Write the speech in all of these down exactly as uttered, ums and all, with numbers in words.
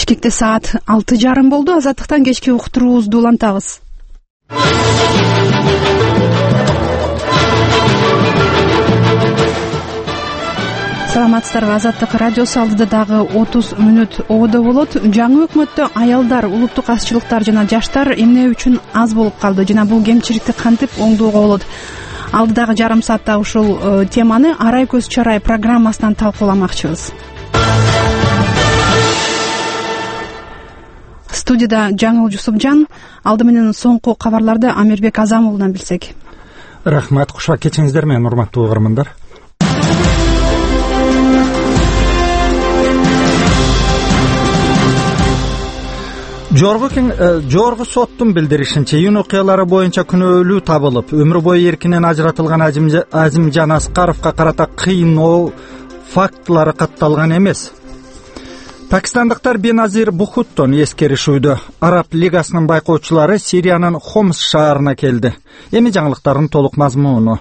Бишкекте саат алты жарым болду. Азаттыктан кечки уктуруубузду улантабыз. Саламатсыздарбы, Азаттык радиосу алдыда дагы отуз мүнөт ободо болот. Жаңы өкмөттө аялдар, улуттук азчылыктар жана жаштар эмне үчүн аз болуп калды жана бул кемчиликти кантип оңдоого болот? Алдыдагы жарым саатта ушул теманы Арай көз чарай программасынан талкууламакчыбыз. Студияда Жаңыл Жусупжан. Алды менен соңку кабарларды Амирбек Азамовдон билсек. Рахмат, кушак кечиңиздер менен, урматтуу угармандар. Жогорку соттун билдиришинче, июнь окуялары боюнча күнөөлүү табылып, өмүр бою эркинен ажыратылган Азимжан Аскаровго карата кыйноо фактылары катталган эмес. Пакистандыктар Беназир Бухуттон эскеришүүдө. Араб лигасынын байкоочулары Сириянын Хомс шаарына келди. Эми жаңылыктардын толук мазмуну.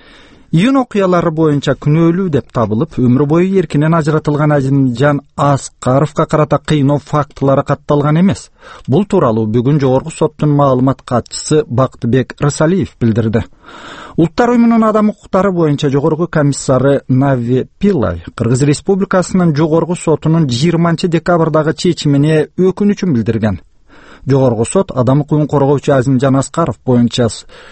Июнь окуялары боюнча күнөөлүү деп табылып, өмүр бою эркинен ажыратылган Азимжан Аскаровго карата кыйноо фактылары катталган эмес. Бул тууралуу бүгүн жогорку соттун маалымат катчысы Бактыбек Рысалиев билдирди. Улуттар уюмунун адам укуктары боюнча жогорку комиссары Нави Пиллай Кыргыз Республикасынын жогорку сотунун жыйырманчы декабрдагы чечимине өкүнүчүн билдирген. Жогорку сот адам укугун коргоочу Азимжан Аскаров боюнча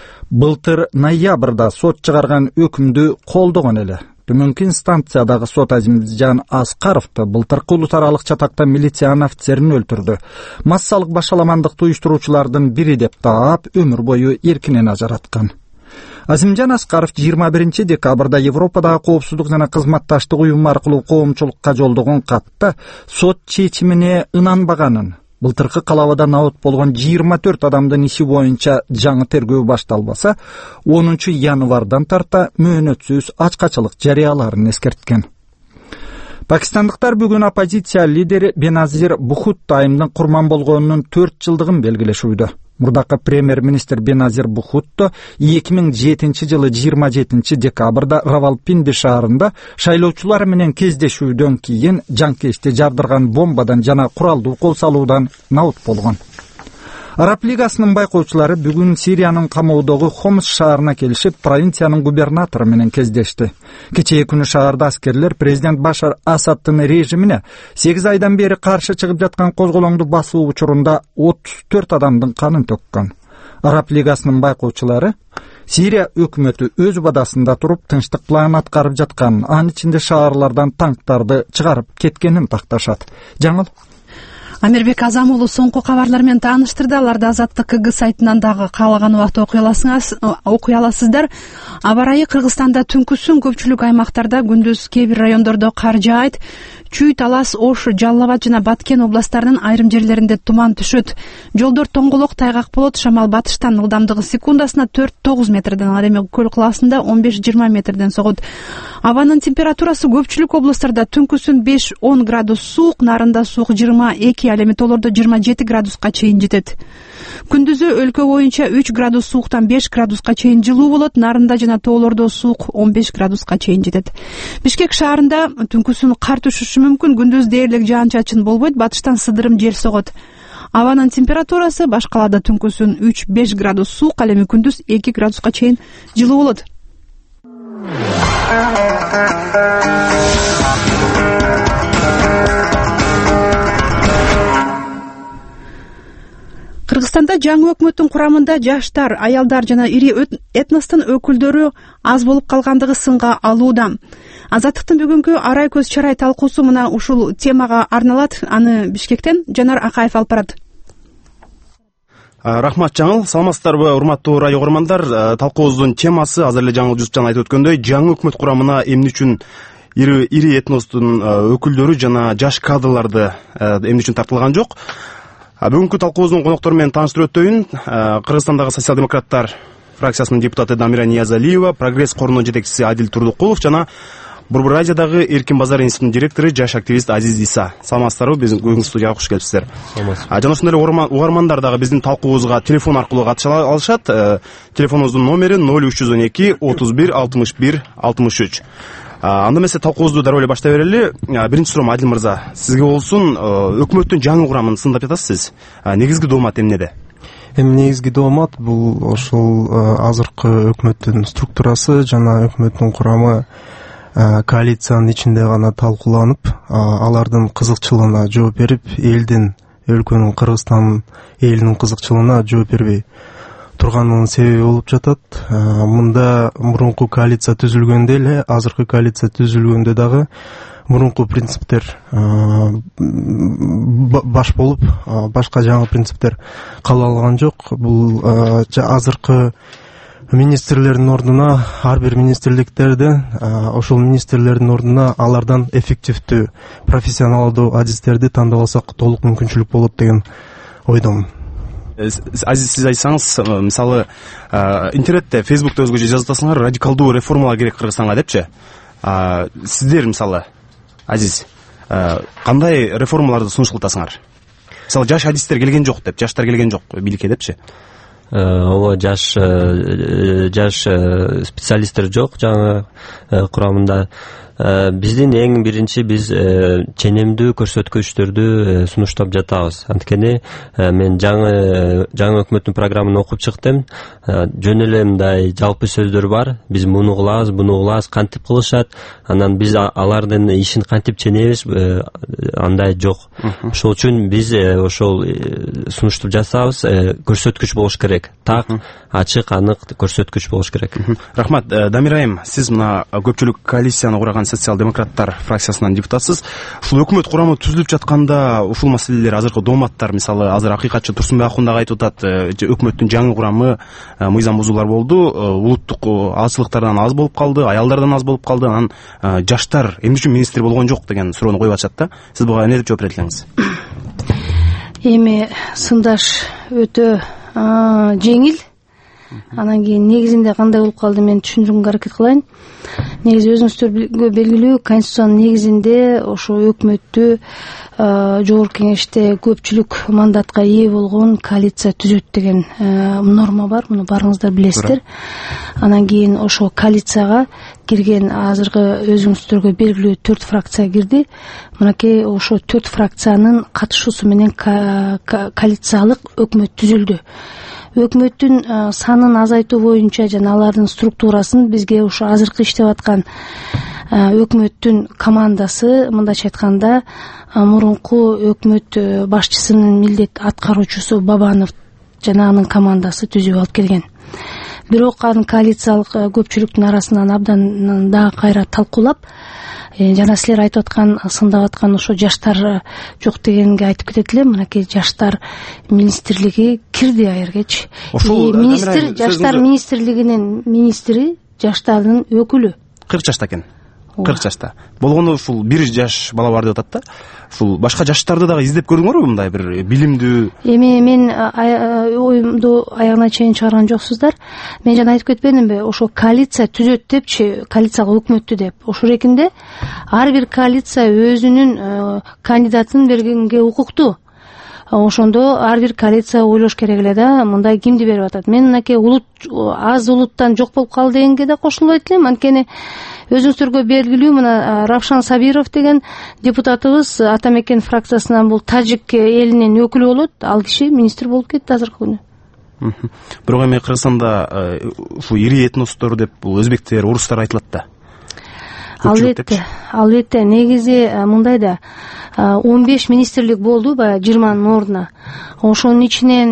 былтыр ноябрда сот чыгарган өкүмдү колдогон эле. Төмөнкү инстанциядагы сот Азимжан Аскаровду былтыркы улут аралык чатакта милициянын офицерин өлтүрдү. Массалык башаламандыкты уюштуруучулардын бири деп таап, өмүр бою эркинен ажыраткан. Азимжан Аскаров жыйырма биринчи декабрда Европадагы коопсуздук жана кызматташтык уюму аркылуу коомчулукка жолдогон катта сот чечимине ынанбаганын, былтыркы калабада набыт болгон жыйырма төрт адамдын иши боюнча жаңы тергөө башталбаса, онунчу январдан тарта мөөнөтсүз ачкачылык жарыяларын эскерткен. Пакистандыктар бүгүн оппозиция лидери Беназир Бухутто айымдын курман болгонунун төрт жылдыгын белгилешүүдө. Мурдакы премьер-министр Беназир Бухутто эки миң жетинчи жылы жыйырма жетинчи декабрда Равалпинди шаарында шайлоочулар менен кездешүүдөн кийин жанкечти жардырган бомбадан жана куралдуу кол салуудан набыт болгон. Араб лигасынын байкоочулары бүгүн Сириянын камоодогу Хомс шаарына келишип, провинциянын губернатору менен кездешти. Кечээ күнү шаарда аскерлер президент Башар Асадтын режимине сегиз айдан бери каршы чыгып жаткан козголоңду басуу учурунда отуз төрт адамдын канын төккөн. Араб лигасынын байкоочулары Сирия өкмөтү өз убадасында туруп тынчтык план аткарып жатканын, анын ичинде шаарлардан танктарды чыгарып кеткенин такташат. Жаңыл Амирбек Азам уулу соңку кабарлар менен тааныштырды. Аларды Азаттык КГ сайтынан дагы каалаган убакта окуй аласыздар. Аба ырайы Кыргызстанда түнкүсүн көпчүлүк аймактарда, күндүз кээ бир райондордо кар жаайт. Чүй, Талас, Ош, Жалал Абад жана Баткен областарынын айрым жерлеринде туман түшөт. Жолдор тоңголок, тайгак болот. Шамал батыштан ылдамдыгы секундасына төрт тогуз метрден, ал эми көл кылаасында он беш жыйырма метрден согот. Абанын температурасы көпчүлүк областарда түнкүсүн беш он градус суук, нарында суук жыйырма эки, ал эми тоолордо жыйырма жети градуска чейин жетет. Күндүзү өлкө боюнча үч градус сууктан беш градуска чейин жылуу болот, нарында жана тоолордо суук он беш градуска чейин жетет. Бишкек шаарында түнкүсүн кар түшүшү мүмкүн, күндүз дээрлик жаан-чачын болбойт, батыштан сыдырым жел согот. Абанын температурасы баш калаада түнкүсүн үч беш градус суук, ал эми күндүз эки градуска чейин жылуу болот. Кыргызстанда жаңы өкмөттүн курамында жаштар, аялдар жана ири этностун өкүлдөрү аз болуп калгандыгы сынга алууда. Азаттыктын бүгүнкү Арай көз чарай талкуусу мына ушул темага арналат. Аны Бишкектен Жанар Акаев алып барат. Рахмат Жаңыл, саламатсыздарбы урматтуу радио угармандар. Талкуубуздун темасы азыр эле Жаңыл Жусупжан айтып өткөндөй, жаңы өкмөт курамына эмне үчүн ири ири этностун өкүлдөрү жана жаш кадрларды эмне үчүн тартылган жок? Бүгүнкү талкуубуздун коноктору менен тааныштырып өтөйүн. Кыргызстандагы социал-демократтар фракциясынын депутаты Дамира Ниязалиева, Прогресс корунун жетекчиси Адил Турдукулов жана Борбор Азиядагы Эркин базар институтунун директору, жаш активист Азиз Иса. Саламатсыздарбы, биздин бүгүнкү студияга куш келипсиздер. Жана ошондой эле угармандар дагы биздин талкуубузга телефон аркылуу катыша алышат. Телефонубуздун номери ноль үч жүз он эки отуз бир алтымыш бир алтымыш үч. анда эмесе талкуубузду дароо эле баштай берели. Биринчи суроом Адил мырза, сизге болсун. Өкмөттүн жаңы курамын сындап жатасыз. Негизги доомат эмнеде? Эми негизги доомат бул ошол азыркы өкмөттүн структурасы жана өкмөттүн курамы коалициянын ичинде гана талкууланып, алардын кызыкчылыгына жооп берип, элдин, өлкөнүн, Кыргызстан элинин кызыкчылыгына жооп бербей турганынын себеби болуп жатат. Мында мурунку коалиция түзүлгөндө эле, азыркы коалиция түзүлгөндө дагы мурунку принциптер баш болуп, башка жаңы принциптер кабыл алынган жок. Бул азыркы министрлердин ордуна, ар бир министрликтерден ошол министрлердин ордуна алардан эффективдүү, профессионалдуу адистерди тандап алсак толук мүмкүнчүлүк болот деген ойдомун. Азиз, сиз айтсаңыз, мисалы, интернетте, Фейсбукта өзгөчө жазып атасыңар, радикалдуу реформалар керек Кыргызстанга депчи. Сиздер, мисалы, Азиз, кандай реформаларды сунуштатасыңар? Мисалы, жаш адистер келген жок деп, жаштар келген жок бийликке депчи. Ооба, жаш жаш специалисттер жок жаңы курамында. Биздин эң биринчи биз ченемдүү көрсөткүчтөрдү сунуштап жатабыз. Анткени мен жаңы жаңы өкмөттүн программын окуп чыктым. Жөн эле мындай жалпы сөздөр бар. Биз муну кылабыз, буну кылабыз, кантип кылышат. Анан биз алардын ишин кантип ченебиз, андай жок. Ошол үчүн биз ошол сунуштап жатабыз. Көрсөткүч болуш керек. Так, ачык, анык көрсөткүч болуш керек. Рахмат. Дамир айым, сиз мына көпчүлүк коалицияны курган социал-демократтар фракциясынан депутатсыз. Ушул өкмөт курамы түзүлүп жатканда ушул маселелер, азыркы дооматтар, мисалы, азыр акыйкатчы Турсунбек Акун дагы айтып атат, өкмөттүн жаңы курамы мыйзам бузуулар болду, улуттук азчылыктардан аз болуп калды, аялдардан аз болуп калды, анан жаштар эмне үчүн министр болгон жок деген суроону коюп атышат да. Сиз буга эмне деп жооп берет элеңиз? Эми сындаш өтө жеңил. Анан кийин негизинде кандай болуп калды мен түшүндүрүүгө аракет кылайын. Негизи өзүңүздөргө белгилүү, конституциянын негизинде ошо өкмөттү жогорку кеңеште көпчүлүк мандатка ээ болгон коалиция түзөт деген норма бар. Муну барыңыздар билесиздер. Анан кийин ошо коалицияга кирген азыркы өзүңүздөргө белгилүү төрт фракция кирди. Мынакей ошо төрт фракциянын катышуусу менен коалициялык өкмөт түзүлдү. Өкмөттүн санын азайтуу боюнча жана алардын структурасын бизге ошо азыркы иштеп аткан өкмөттүн командасы, мындайча айтканда, мурунку өкмөт башчысынын милдет аткаруучусу Бабанов жана анын командасы түзүп алып келген. Бирок анын коалициялык көпчүлүктүн арасынан абдан дагы кайра талкуулап, жана силер айтып аткан, сындап аткан ошо жаштар жок дегенге айтып кетет элем. Мынакей жаштар министрлиги кирди айыргеч. Министр, жаштар министрлигинин министри жаштардын өкүлү. кырк жашта экен. кырк жашта. Болгону ушул бир жаш бала бар деп атат да. Ушул башка жаштарды дагы издеп көрдүңөрбү, мындай бир билимдүү? Эми мен оюмду аягына чейин чыгарган жоксуздар. Мен жана айтып кетпедимби, ошо коалиция түзөт депчи, коалициялык өкмөттү деп. Ошол эркинде ар бир коалиция өзүнүн кандидатын бергенге укуктуу. Ошондо ар бир коалиция ойлош керек эле да, мындай кимди берип атат. Мен мынакей улут аз улуттан жок болуп калды дегенге да кошулбайт элем. Анткени өзүңүздөргө белгилүү, мына Равшан Сабиров деген депутатыбыз Атамекен фракциясынан, бул тажик элинин өкүлү болот. Ал киши министр болуп кетти азыркы күнү. Бирок эми Кыргызстанда ушул ири этностор деп бул өзбектер, орустар айтылат да. Албетте, албетте. Негизи мындай да, он беш министрлик болду баягы жыйырманын ордуна. Ошонун ичинен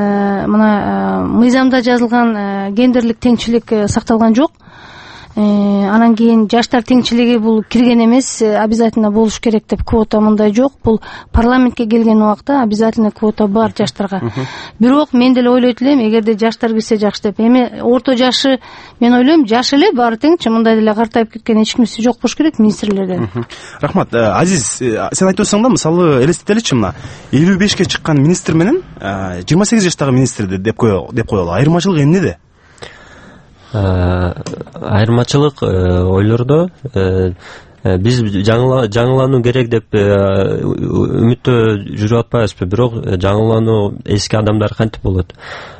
мына мыйзамда жазылган гендерлик теңчилик сакталган жок. Анан кийин жаштар теңчилиги бул кирген эмес, обязательно болуш керек деп квота мындай жок. Бул парламентке келген убакта обязательно квота бар жаштарга. Бирок мен деле ойлойт элем, эгерде жаштар кирсе жакшы деп. Эми орто жашы, мен ойлойм, жаш эле баары теңчи, мындай деле картайып кеткен эч кимиси жок болуш керек министрлерден. Рахмат. Азиз, сен айтып атсаң да, мисалы, элестетеличи, мына элүү бешке чыккан министр менен жыйырма сегиз жаштагы министрди деп коелу. Айырмачылык эмнеде? Айырмачылык ойлордо биз жаңылануу керек деп үмүттө жүрүп атпайбызбы, бирок жаңылануу эски адамдар кантип болот?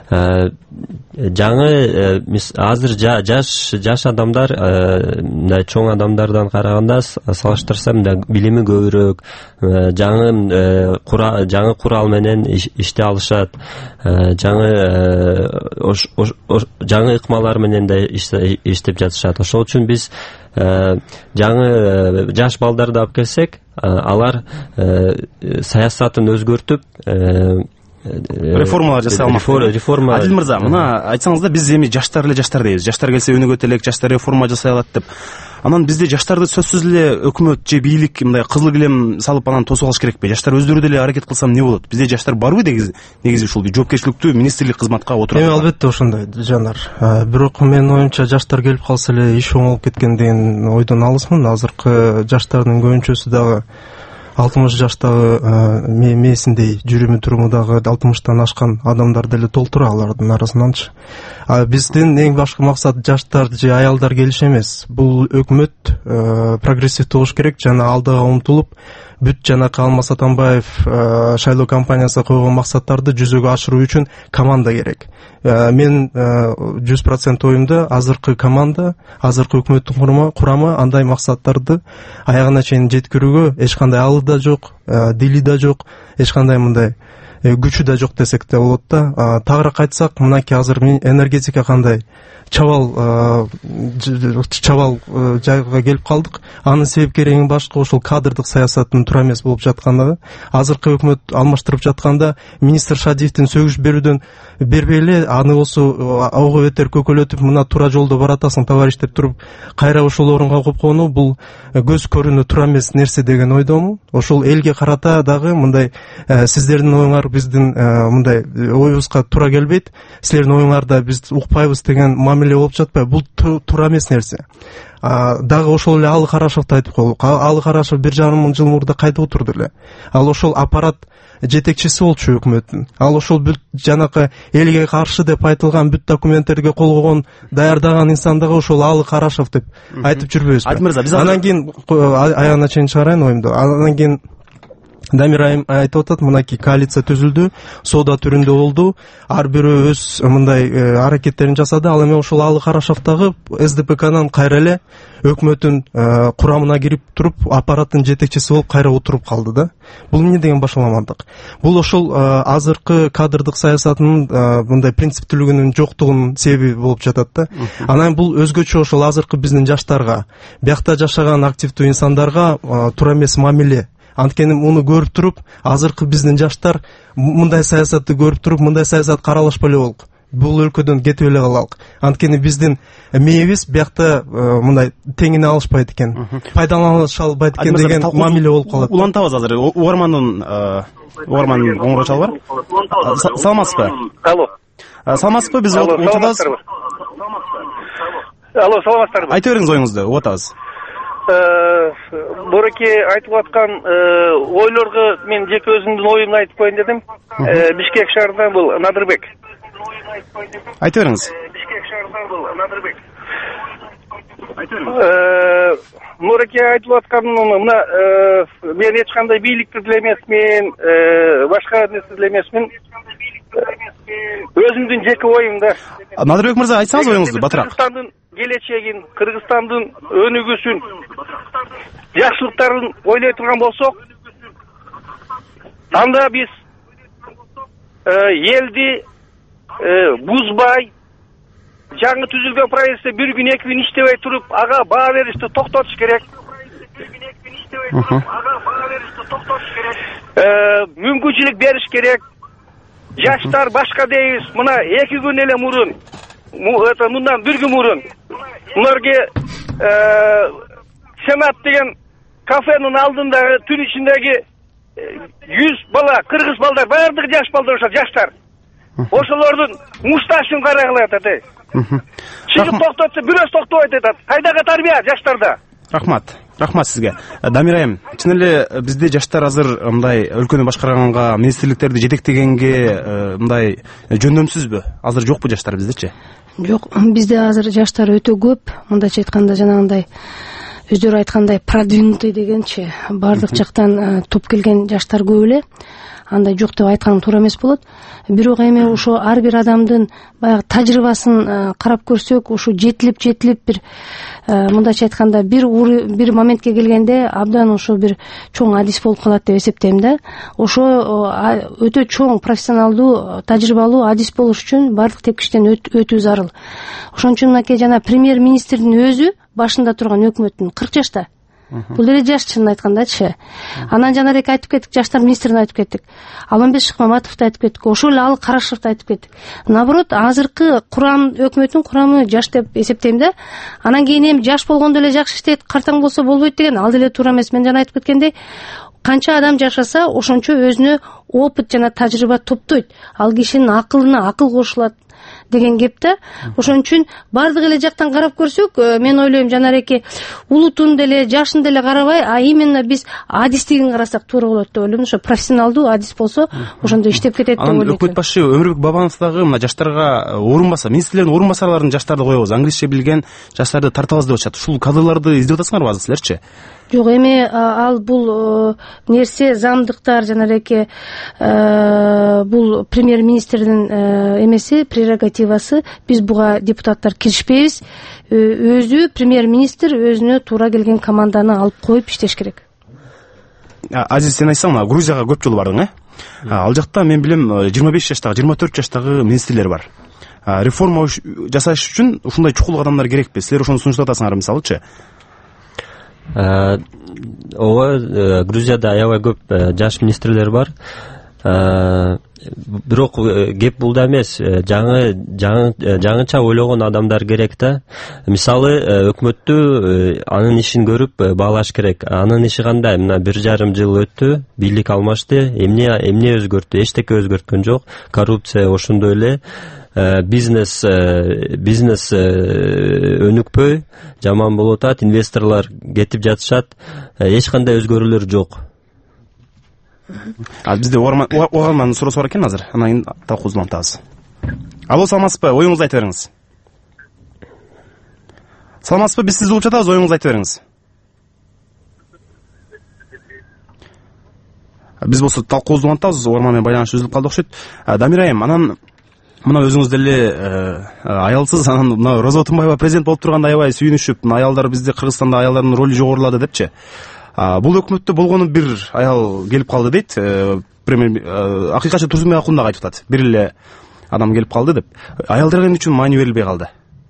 Жаңы азыр жаш жаш адамдар мындай чоң адамдардан караганда салыштырса мындай билими көбүрөөк, жаңы жаңы курал менен иштей алышат, жаңы жаңы ыкмалар менен да иштеп жатышат. Ошол үчүн биз жаңы жаш балдарды алып келсек, алар саясатын өзгөртүп реформалар жасай алмак. Реформа. Адил мырза, мына айтсаңыз да, биз эми жаштар эле жаштар дейбиз. Жаштар келсе өнүгөт элек, жаштар реформа жасай алат деп. Анан бизде жаштарды сөзсүз эле өкмөт же бийлик мындай кызыл килем салып анан тосуп алыш керекпи? Жаштар өздөрү деле аракет кылса эмне болот? Бизде жаштар барбы негизи? Негизи ушул жоопкерчиликтүү министрлик кызматка отурат. Эми албетте ошондой, Жанар. Бирок менин оюмча жаштар келип калса эле иш оң болуп кеткен деген ойдон алысмын. Азыркы жаштардын көбүнчөсү дагы алтымыш жаштагы мээсиндей жүрүмү туруму дагы алтымыштан ашкан адамдар деле толтура алардын арасынанчы. Биздин эң башкы максат жаштар же аялдар келиш эмес. Бул өкмөт прогрессивдүү болуш керек жана алдыга умтулуп, бүт жанакы Алмаз Атамбаев шайлоо кампаниясына койгон максаттарды жүзөгө ашыруу үчүн команда керек. Мен жүз процент оюмда азыркы команда, азыркы өкмөттүн курамы андай максаттарды аягына чейин жеткирүүгө эч кандай алы да жок, дили да жок, эч кандай мындай күчү да жок десек да болот да. Тагыраак айтсак, мынакей азыр энергетика кандай чабал чабал жайга келип калдык. Анын себепкери эң башкы ошол кадрдык саясаттын туура эмес болуп жаткандыгы. Азыркы өкмөт алмаштырып жатканда министр Шадиевдин сөгүш берүүдөн бербей эле, аны болсо ого бетер көкөлөтүп, мына туура жолдо баратасың товарищ деп туруп, кайра ошол орунга коюп койгону бул көз көрүүнү туура эмес нерсе деген ойдомун. Ошол элге карата дагы мындай сиздердин оюңар биздин мындай оюбузга туура келбейт, силердин оюңарда биз укпайбыз деген мамиле болуп жатпайбы? Бул туура эмес нерсе. Дагы ошол эле Алы Карашевди айтып коелук. Алы Карашев бир жарым жыл мурда кайда отурду эле? Ал ошол аппарат жетекчиси болчу өкмөттүн. Ал ошол бүт жанакы элге каршы деп айтылган бүт документтерге кол койгон, даярдаган инсан дагы ошол Алы Карашев деп айтып жүрбөйбүзбү? Анан кийин аягына чейин чыгарайын оюмду. Анан кийин Дамир айым айтып атат, мынакей коалиция түзүлдү, соода түрүндө болду, ар бирөө өз мындай аракеттерин жасады. Ал эми ошол Алы Карашев дагы эс дэ пэ кадан кайра эле өкмөттүн курамына кирип туруп, аппараттын жетекчиси болуп кайра отуруп калды да. Бул эмне деген башаламандык? Бул ошол азыркы кадрдык саясатынын мындай принциптүүлүгүнүн жоктугунун себеби болуп жатат да. Анан бул өзгөчө ошол азыркы биздин жаштарга, биякта жашаган активдүү инсандарга туура эмес мамиле. Анткени муну көрүп туруп, азыркы биздин жаштар мындай саясатты көрүп туруп, мындай саясат каралышпай эле болук. Бул өлкөдөн кетип эле калалык. Анткени биздин мээбиз биякта мындай теңине алышпайт экен, пайдаланыша албайт экен деген мамиле болуп калат. Улантабыз азыр. Угармандын угармандын оңгоро чалы бар. Саламатсызбы? Алло. Саламатсызбы? Биз отурабыз. Алло, саламатсыздарбы? Айта бериңиз оюңузду, угатабыз. Бураке айтып аткан ойлорго мен жеке өзүмдүн оюмду айтып коеюн дедим. Бишкек шаарынан бул Надырбек. Айта бериңиз. Бишкек шаарынан бул Надырбек. Айта бериңиз. Бураке айтып аткан мына мен эч кандай бийликти деле эмесмин, башка нерсе деле эмесмин. Өзүмдүн жеке оюм да. Надырбек мырза, айтсаңыз оюңузду батыраак. Кыргызстандын келечегин, Кыргызстандын өнүгүүсүн, жакшылыктарын ойлой турган болсок, анда биз элди бузбай, жаңы түзүлгөн правительство бир күн, эки күн иштебей туруп, ага баа беришти токтотуш керек. Мүмкүнчүлүк бериш керек. Жаштар башка дейбиз. Мына эки күн эле мурун, это мындан бир күн мурун муларга Сенат деген кафенин алдындагы түн ичиндеги жүз бала, кыргыз балдар, баардыгы жаш балдар, ошол жаштар. Ошолордун мушташын карагылат атат. Чыгып токтотсо бирөөсү токтобойт атат. Кайдагы тарбия жаштарда? Рахмат. Рахмат сизге. Дамир айым, чын эле бизде жаштар азыр мындай өлкөнү башкарганга, министрликтерди жетектегенге мындай жөндөмсүзбү? Азыр жокпу жаштар биздечи? Жок, бизде азыр жаштар өтө көп. Мындайча айтканда жанагындай өздөрү айткандай продвинутый дегенчи баардык жактан топ келген жаштар көп эле, андай жок деп айтканым туура эмес болот. Бирок эми ошо ар бир адамдын баягы тажрыйбасын карап көрсөк, ошо жетилип жетилип бир мындайча айтканда бир бир моментке келгенде абдан ошо бир чоң адис болуп калат деп эсептейм да. Ошо өтө чоң профессионалдуу, тажрыйбалуу адис болуш үчүн баардык тепкичтен өтүү зарыл. Ошон үчүн мынакей жана премьер-министрдин өзү башында турган өкмөттүн кырк жашта. Бул деле жаш, чынын айткандачы. Анан жанареки айтып кеттик, жаштар министрин айтып кеттик. Алмамбет Шыкмаматовду айтып кеттик. Ошол эле Алы Карашевду айтып кеттик. Наоборот, азыркы курам өкмөттүн курамы жаш деп эсептейм да. Анан кийин эми жаш болгондо эле жакшы иштейт, картаң болсо болбойт деген ал деле туура эмес. Мен жана айтып кеткендей, канча адам жашаса, ошончо өзүнө опыт жана тажрыйба топтойт. Ал кишинин акылына акыл кошулат деген кеп да. Ошон үчүн баардык эле жактан карап көрсөк, мен ойлойм жанареки улутун деле, жашын деле карабай, а именно биз адистигин карасак туура болот деп ойлойм. Ошо профессионалдуу адис болсо, ошондо иштеп кетет деп ойлойм. Анан өкмөт башы Өмүрбек Бабанов дагы мына жаштарга орун баса, министрлердин орун басарларын жаштарды коебуз, англисче билген жаштарды тартабыз деп атышат. Ушул кадрларды издеп атасыңарбы азыр силерчи? Жок, эми ал бул нерсе замдыктар жанареки бул премьер-министрдин эмеси, прерогативасы. Биз буга депутаттар киришпейбиз. Өзү премьер-министр өзүнө туура келген команданы алып коюп иштеш керек. Азиз, сен айтсаң, Грузияга көп жолу бардың, э? Ал жакта мен билем жыйырма беш жаштагы, жыйырма төрт жаштагы министрлер бар. Реформа жасаш үчүн ушундай чукул адамдар керекпи? Силер ошону сунуштап атасыңар мисалычы? Ооба, Грузияда аябай көп жаш министрлер бар. Бирок кеп бул да эмес, жаңы жаңыча ойлогон адамдар керек да. Мисалы, өкмөттү анын ишин көрүп баалаш керек. Анын иши кандай? Мына бир жарым жыл өттү, бийлик алмашты, эмне эмне өзгөрттү? Эчтеке өзгөрткөн жок. Коррупция ошондой эле. Бизнес бизнес өнүкпөй, жаман болуп атат, инвесторлор кетип жатышат, эч кандай өзгөрүүлөр жок. А бизде угармандын суроосу бар экен азыр. Анан кийин талкуубузду улантабыз. Алло, саламатсызбы? Оюңузду айтып бериңиз. Саламатсызбы? Биз сизди угуп жатабыз, оюңузду айтып бериңиз. Биз болсо талкуубузду улантабыз, угарман менен байланыш үзүлүп калды окшойт. Дамир айым, анан мына өзүңүз деле аялсыз, анан мына Роза Отунбаева президент болуп турганда аябай сүйүнүшүп, мына аялдар бизде Кыргызстанда аялдардын ролу жогорулады депчи. Бул өкмөттө болгону бир аял келип калды дейт. Премьер акыйкатчы Турсунбек Акун дагы айтып атат. Бир эле адам келип калды деп. Аялдарга эмне үчүн маани берилбей калды?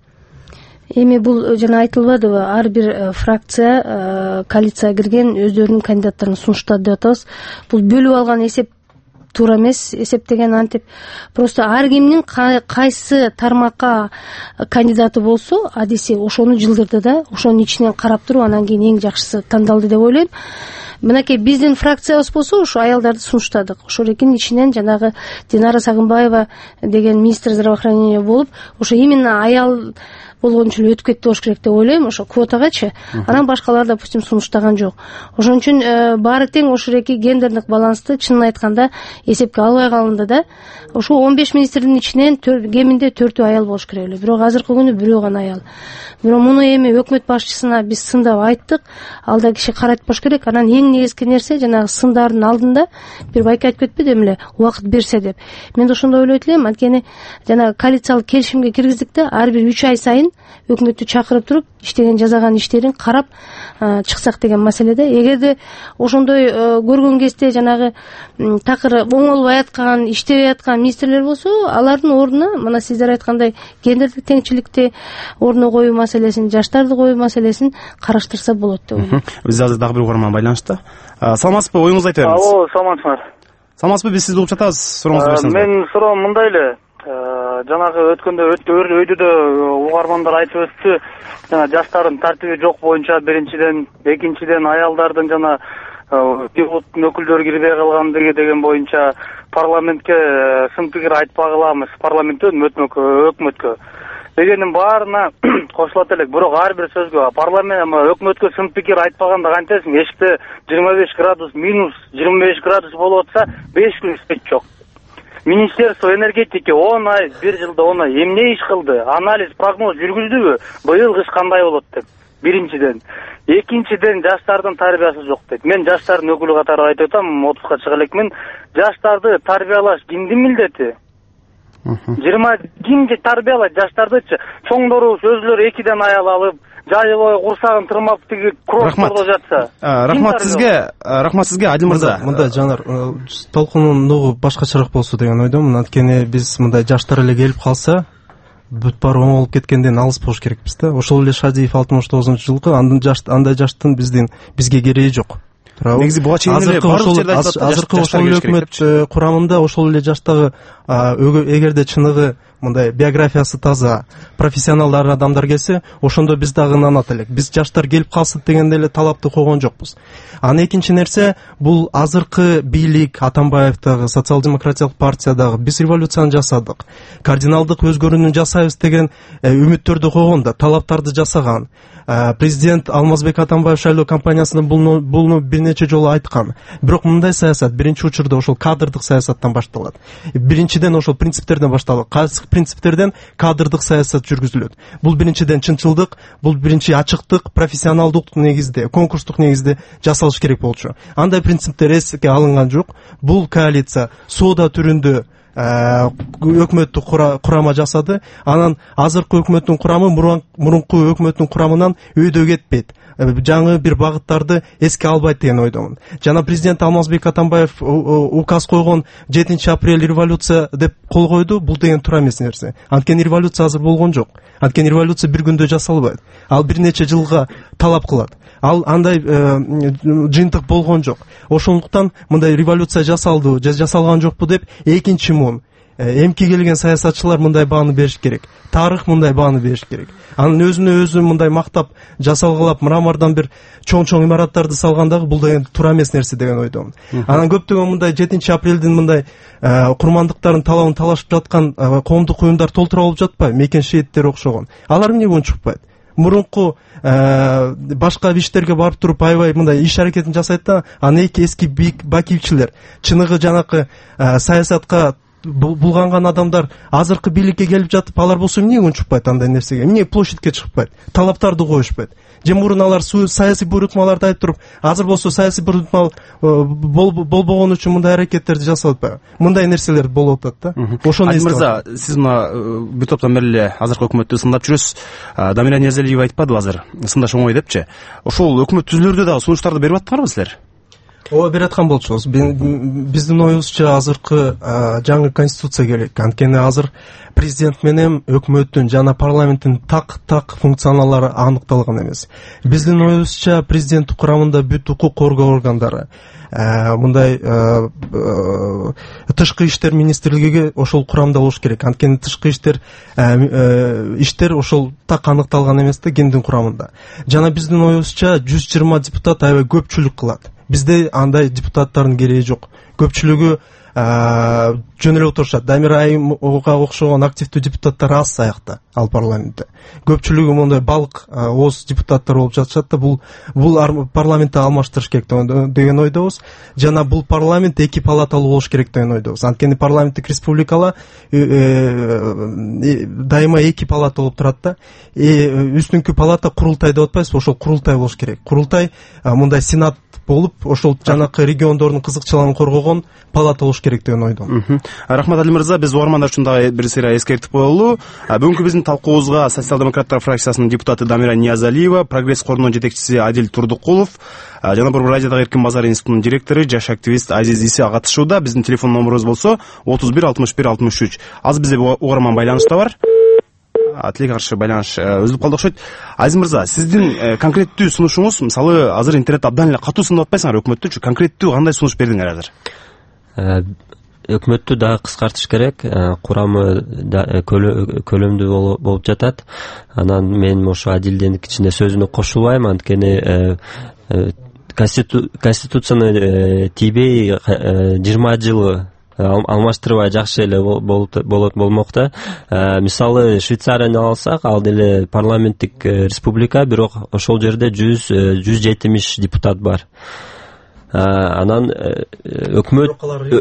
Эми бул жана айтылбадыбы, ар бир фракция, коалицияга кирген өздөрүнүн кандидаттарын сунуштады деп атабыз. Бул бөлүп алган эсеп туура эмес. Эсептеген антип просто ар кимдин кайсы тармакка кандидаты болсо, адиси ошону жылдырды да, ошонун ичинен карап туруп, анан кийин эң жакшысы тандалды деп ойлойм. Мынакей биздин фракциябыз болсо, ошо аялдарды сунуштадык. Ошолердин ичинен жанагы Динара Сагынбаева деген министр здравоохранения болуп, ошо именно аял болгон үчүн өтүп кетти болуш керек деп ойлойм, ошо квотагачы. Анан башкалар, допустим, сунуштаган жок. Ошон үчүн баары тең ошореки гендердик балансты чынын айтканда эсепке албай калынды да. Ошо он беш министрдин ичинен кеминде төртөө аял болуш керек эле. Бирок азыркы күнү бирөө гана аял. Бирок муну эми өкмөт башчысына биз сындап айттык. Ал да киши карайтпаш керек. Анан эң негизги нерсе жанагы сындардын алдында бир байке айтып кетпедим эле, убакыт берсе деп. Мен ошондой ойлойт элем, анткени жана коалициялык келишимге киргиздик да, ар бир үч ай сайын өкмөттү чакырып туруп, иштеген жазаган иштерин карап чыксак деген маселеде. Эгерде ошондой көргөн кезде жанагы такыр оңолбой аткан, иштебей аткан министрлер болсо, алардын ордуна мына сиздер айткандай гендердик теңчиликти ордуна коюу маселесин, жаштарды коюу маселесин караштырса болот деп ойлойм. Биз азыр дагы бир угарман байланышта. Саламатсызбы? Оюңузду айта бериңиз. Алло, саламатсызбы? Саламатсызбы? Биз сизди угуп жатабыз. Сурооңузду берсеңиз. Мен суроом мындай эле. Жанагы өткөндө өйдүдө угармандар айтып өттү. Жана жаштардын тартиби жок боюнча биринчиден, экинчиден аялдардын жана депутаттын өкүлдөрү кирбей калгандыгы деген боюнча парламентке сын пикир айтпагыламыз. Парламентте өкмөткө дегенин баарына кошулат элек. Бирок ар бир сөзгө парламент өкмөткө сын пикир айтпаганда кантесиң? Эшикте жыйырма беш градус минус жыйырма беш градус болуп атса, беш күн свет жок. Министерство энергетики он ай, бир жылда он ай эмне иш кылды? Анализ, прогноз жүргүздүбү? Быйыл кыш кандай болот деп. биринчиден. Экинчиден жаштардын тарбиясы жок дейт. Мен жаштардын өкүлү катары айтып атам, отузга чыга элекмин. Жаштарды тарбиялаш кимдин милдети? жыйырма ким тарбиялайт жаштардычы? Чоңдорубуз өзүлөрү экиден аял алып, жайы бою курсагын тырмап тиги кросстордо жатса. Рахмат сизге, рахмат сизге Адил мырза. Мындай Жанар, талкуунун ногу башкачараак болсо деген ойдомун. Анткени биз мындай жаштар эле келип калса, бүт баары оң болуп кеткенден алыс болуш керекпиз да. Ошол эле Шадиев алтымыш тогузунчу жылкы андын жаш андай жаштын биздин бизге кереги жок. Негизи буга чейин эле баардык жерде азыркы ошол эле өкмөт курамында ошол эле жаштагы эгерде чыныгы мындай биографиясы таза, профессионалдар адамдар келсе, ошондо биз дагы ынанат элек. Биз жаштар келип калсын дегенде эле талапты койгон жокпуз. Анан экинчи нерсе, бул азыркы бийлик Атамбаевдагы, социал-демократиялык партиядагы биз революцияны жасадык. Кардиналдык өзгөрүүнү жасайбыз деген үмүттөрдү койгон да, талаптарды жасаган. Президент Алмазбек Атамбаев шайлоо кампаниясында буну бир нече жолу айткан. Бирок мындай саясат биринчи учурда ошол кадрдык саясаттан башталат. Биринчиден ошол принциптерден башталат. Кайсы принциптерден кадрдык саясат жүргүзүлөт. Бул биринчиден чынчылдык, бул биринчи ачыктык, профессионалдык негизде, конкурстук негизде жасалыш керек болчу. Андай принциптер эске алынган жок. Бул коалиция соода түрүндө өкмөттүк курама жасады. Анан азыркы өкмөттүн курамы мурунку өкмөттүн курамынан өйдө кетпейт. Жаңы бир багыттарды эске албайт деген ойдомун. Жана президент Алмазбек Атамбаев указ койгон жетинчи апрель революция деп кол койду. Бул деген туура эмес нерсе. Анткени революция азыр болгон жок. Анткени революция бир күндө жасалбайт. Ал бир нече жылга талап кылат. Ал андай жыйынтык болгон жок. Ошондуктан мындай революция жасалды, жасалган жокпу деп экинчи муун эмки келген саясатчылар мындай бааны бериш керек. Тарых мындай бааны бериш керек. Анын өзүнө өзү мындай мактап жасалгалап мрамордон бир чоң-чоң имараттарды салгандагы бул деген туура эмес нерсе деген ойдомун. Анан көптөгөн мындай жетинчи апрелдин мындай курмандыктардын талабын талашып жаткан коомдук уюмдар толтура болуп жатпайбы? Мекен шейиттер окшогон. Алар эмнеге унчукпайт? Мурунку башка иштерге барып туруп аябай мындай иш аракетин жасайт да, анан эки эски бакиевчилер, чыныгы жанакы саясатка булганган адамдар азыркы бийликке келип жатып, алар болсо эмнеге унчукпайт андай нерсеге? Эмнеге площадьке чыгышпайт? Талаптарды коюшпайт? Же мурун алар саясий буйрутмаларды айтып туруп, азыр болсо саясий буйрутма болбогон үчүн мындай аракеттерди жасап атпайбы? Мындай нерселер болуп атат да. Ошону эске мырза, сиз мына бир топтон бери эле азыркы өкмөттү сындап жүрөсүз. Дамира Ниязалиева айтпадыбы азыр? Сындаш оңой депчи. Ошол өкмөт түзүлөрдө дагы сунуштарды берип атканбы силер? Ооба, берип аткан болчубуз. Биздин оюбузча азыркы жаңы конституция керек. Анткени азыр президент менен өкмөттүн жана парламенттин так-так функционалдары аныкталган эмес. Биздин оюбузча президенттик курамында бүт укук коргоо органдары, мындай тышкы иштер министрлиги ошол курамда болуш керек. Анткени тышкы иштер иштер ошол так аныкталган эмес да кимдин курамында. Жана биздин оюбузча жүз жыйырма депутат аябай көпчүлүк кылат. Бизде андай депутаттардын кереги жок. Көпчүлүгү жөн эле отурушат. Дамира Айымовго окшогон активдүү депутаттар аз аякта ал парламентте. Көпчүлүгү мондай балык ооз депутаттар болуп жатышат да, бул бул парламентти алмаштырыш керек деген ойдобуз. Жана бул парламент эки палаталуу болуш керек деген ойдобуз. Анткени парламенттик республикала дайыма эки палата болуп турат да. Үстүнкү палата курултай деп атпайбызбы? Ошол курултай болуш керек. Курултай мындай сенат болуп, ошол жанакы региондордун кызыкчылыгын коргогон палата болуш керек деген ойдомун. Рахмат Адил мырза, биз угармандар үчүн дагы бир сыйра эскертип коелу. Бүгүнкү биздин талкуубузга социал-демократтар фракциясынын депутаты Дамира Ниязалиева, Прогресс корунун жетекчиси Адил Турдукулов жана Борбор радиодагы Эркин Базар институтунун директору, жаш активист Азиз Иса катышууда. Биздин телефон номерубуз болсо отуз бир алтымыш бир алтымыш үч. Азыр бизде угарман байланышта бар. Тилекке каршы байланыш үзүлүп калды окшойт. Азиз мырза, сиздин конкреттүү сунушуңуз, мисалы азыр интернет абдан эле катуу сындап атпайсыңар өкмөттүчү, конкреттүү кандай сунуш бердиңер азыр? Өкмөттү дагы кыскартыш керек, курамы көлөмдүү болуп жатат. Анан мен ошо Адилдин кичине сөзүнө кошулбайм, анткени конституцияны тийбей жыйырма жылы алмаштырбай жакшы эле болот болмокта. Мисалы Швейцарияны алсак, ал деле парламенттик республика, бирок ошол жерде жүз жетимиш депутат бар. анан өкмөт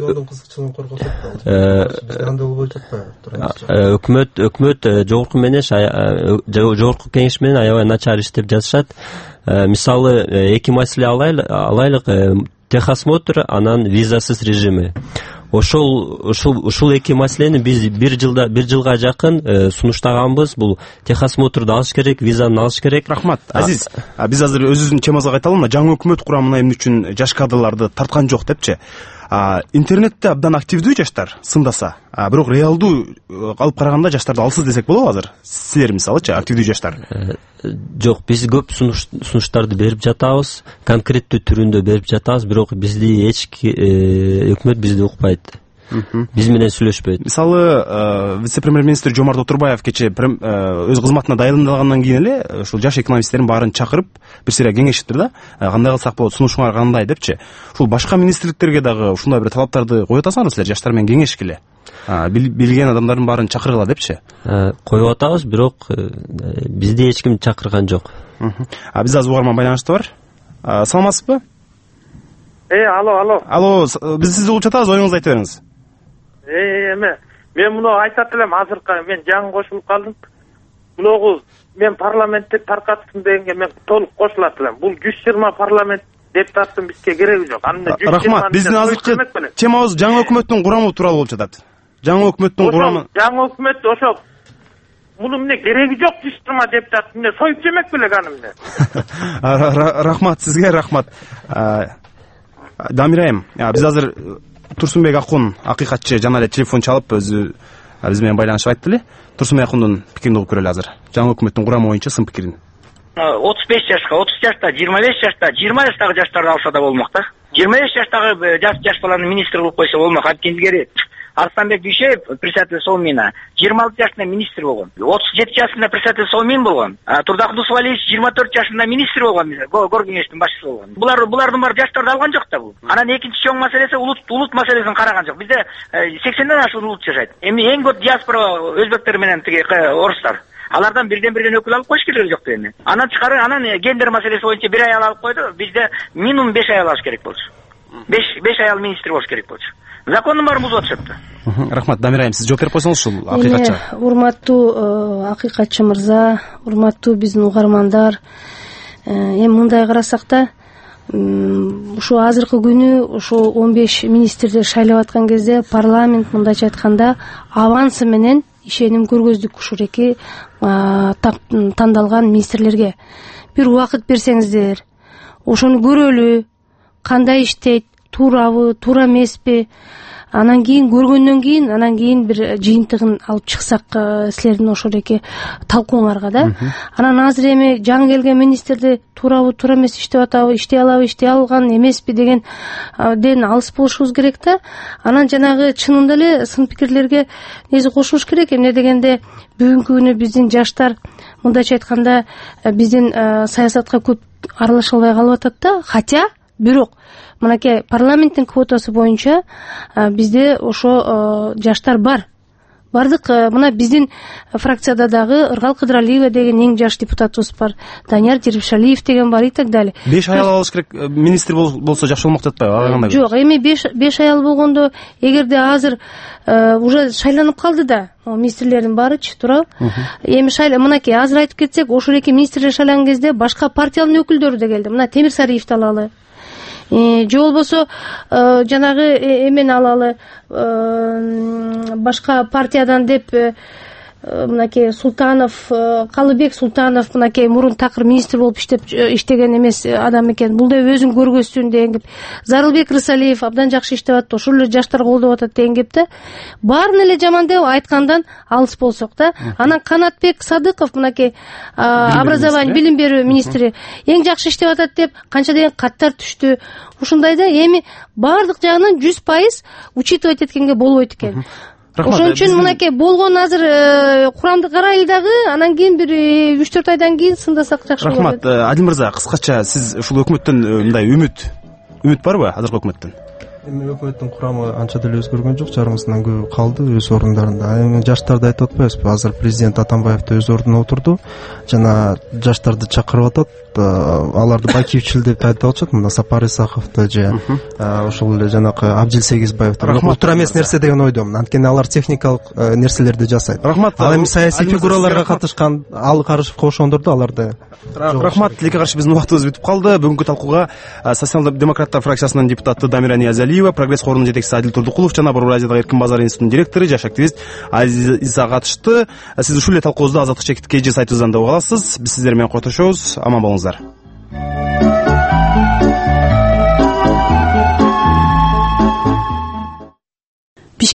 өкмөт өкмөт жогорку менен жогорку кеңеш менен аябай начар иштеп жатышат. Мисалы эки маселе алайлык, техосмотр, анан визасыз режими. Ошол ушул ушул эки маселени биз бир жылда бир жылга жакын сунуштаганбыз. Бул техосмотрду алыш керек, визаны алыш керек. Рахмат, Азиз. Биз азыр өзүбүздүн темабызга кайталым. Жаңы өкмөт курамына эмне үчүн жаш кадрларды тарткан жок депчи. Интернетте абдан активдүү жаштар сындаса, бирок реалдуу алып караганда жаштарды алсыз десек болобу азыр? Силер мисалычы активдүү жаштар. Жок, биз көп сунуштарды берип жатабыз, конкреттүү түрүндө берип жатабыз, бирок бизди эч өкмөт бизди укпайт. Биз менен сүйлөшпөйт. Мисалы, вице-премьер-министр Жомарт Отурбаев кечээ өз кызматына дайындалгандан кийин эле ушул жаш экономисттердин баарын чакырып, бир сыйра кеңешиптир да, кандай кылсак болот, сунушуңар кандай депчи. Ушул башка министрликтерге дагы ушундай бир талаптарды коюп атасыңарбы силер жаштар менен кеңешкиле? Билген адамдардын баарын чакыргыла депчи. Коюп атабыз, бирок бизди эч ким чакырган жок. Биз азыр угарман байланышта бар. Саламатсызбы? Э, алло, алло. Алло, биз сизди угуп жатабыз, оюңузду айта бериңиз. Э, эме, мен муну айтат элем, азыркы мен жаңы кошулуп калдым. Мунугу мен парламентте таркаттым дегенге мен толук кошулат элем. Бул жүз жыйырма парламент депутаттын бизге кереги жок. Анда жүз жыйырма. Рахмат, биздин азыркы темабыз жаңы өкмөттүн курамы тууралуу болуп жатат. Жаңы өкмөттүн курамы. Жаңы өкмөт ошо муну эмне кереги жок жүз жыйырма депутат эмне союп жемек белек аны эмне. Рахмат сизге, рахмат. Дамирайым, биз азыр Турсунбек Акун акыйкатчы жана эле телефон чалып өзү биз менен байланышып айтты эле. Турсунбек Акундун пикирин угуп көрөлү азыр. Жаңы өкмөттүн курамы боюнча сын пикирин. отуз беш жашка, отуз жашта, жыйырма беш жашта, жыйырма жаштагы жаштарды алса да болмок да. жыйырма беш жаштагы жаш жаш баланы министр кылып койсо болмок. Анткени Арстанбек Дүйшеев председатель Совмина жыйырма алты жашында министр болгон. отуз жети жашында председатель Совмин болгон. Турдак Дусвалиевич жыйырма төрт жашында министр болгон, гор кеңештин башчысы болгон. Булар булардын баары жаштарды алган жок да бул. Анан экинчи чоң маселеси улут улут маселесин караган жок. Бизде сексенден ашык улут жашайт. Эми эң көп диаспора өзбектер менен тиги орустар. Алардан бирден бирден өкүл алып коюш кереги жок дегенде. Анан чыгары, анан гендер маселеси боюнча бир аял алып койду. Бизде минимум беш аял алыш керек болчу. беш беш аял министр болуш керек болчу. Закондун баарын бузуп атышат да. Рахмат, Дамирайым, сиз жооп берип койсоңуз ушул акыйкатчы. Урматтуу акыйкатчы мырза, урматтуу биздин угармандар, эми мындай карасак да, ушу азыркы күнү ушу он беш министрди шайлап аткан кезде парламент мындайча айтканда авансы менен ишеним көргөздүк ушул эки тандалган министрлерге. Бир убакыт берсеңиздер, ошону көрөлү, кандай иштейт, туурабы, туура эмеспи, анан кийин көргөндөн кийин анан кийин бир жыйынтыгын алып чыксак силердин ошол эки талкууңарга да. Анан азыр эми жаңы келген министрди туурабы, туура эмес иштеп атабы, иштей алабы, иштей алган эмеспи деген ден алыс болушубуз керек да. Анан жанагы чынында эле сын пикирлерге негизи кошулуш керек. Эмне дегенде бүгүнкү күнү биздин жаштар мындайча айтканда биздин саясатка көп аралаша албай калып атат да. Хотя бирок мынакей парламенттин квотасы боюнча бизде ошо жаштар бар. Бардык мына биздин фракцияда дагы Ыргал Кыдыралиева деген эң жаш депутатыбыз бар, Данияр Жерибшалиев деген бар и так далее. беш аял алыш керек, министр болсо жакшы болмок деп атпайбы? Ага кандай? Жок, эми беш аял болгондо эгерде азыр уже шайланып калды да, министрлердин баарычы, туурабы? Эми шайлы мынакей азыр айтып кетсек, ошол эки министрлер шайланган кезде башка партиянын өкүлдөрү да келди. Мына Темир Сариевди алалы. Же болбосо жанагы эмени алалы, башка партиядан деп мынакей Султанов, Калыбек Султанов мынакей мурун такыр министр болуп иштеп иштеген эмес адам экен. Бул да өзүн көргөзсүн деген кеп. Зарылбек Рысалиев абдан жакшы иштеп атты, ошол эле жаштар колдоп атат деген кеп да. Баарын эле жаман деп айткандан алыс болсок да. Анан Канатбек Садыков мынакей образование, билим берүү министри эң жакшы иштеп атат деп канча деген каттар түштү. Ушундай да, эми баардык жагынан жүз пайыз учитывать эткенге болбойт экен. Ошон үчүн мынакей болгон азыр курамды карайлы дагы, анан кийин бир үч төрт айдан кийин сындасак жакшы болот. Рахмат, Адил мырза, кыскача сиз ушул өкмөттөн мындай үмүт үмүт барбы азыркы өкмөттөн? эми өкмөттүн курамы анча деле өзгөргөн жок, жарымысынан көбү калды өз орундарында. Эми жаштарды айтып атпайбызбы, азыр президент Атамбаев да өз ордуна отурду жана жаштарды чакырып атат, аларды Бакиевчил деп айтып атышат, мына Сапар Исаковду же ошол эле жанакы Абдил Сегизбаевди. Ултура эмес нерсе деген ойдомун, анткени алар техникалык нерселерди жасайт. Рахмат. Ал эми саясий фигураларга катышкан Алы Карышевге ошондорду аларды. Рахмат. Тилекке каршы биздин убактыбыз бүтүп калды. Бүгүнкү талкууга социал-демократтар фракциясынын депутаты Дамира Ниязалиева, Прогресс форумунун жетекчиси Адил Турдукулов жана Борбор Азиядагы эркин базар институтунун директору, жаш активист Азиза катышты. Сиз ушул эле талкуубузду Азаттык чекит кей же сайтыбыздан да уга аласыз. Биз сиздер менен коштошобуз. Аман болуңуздар.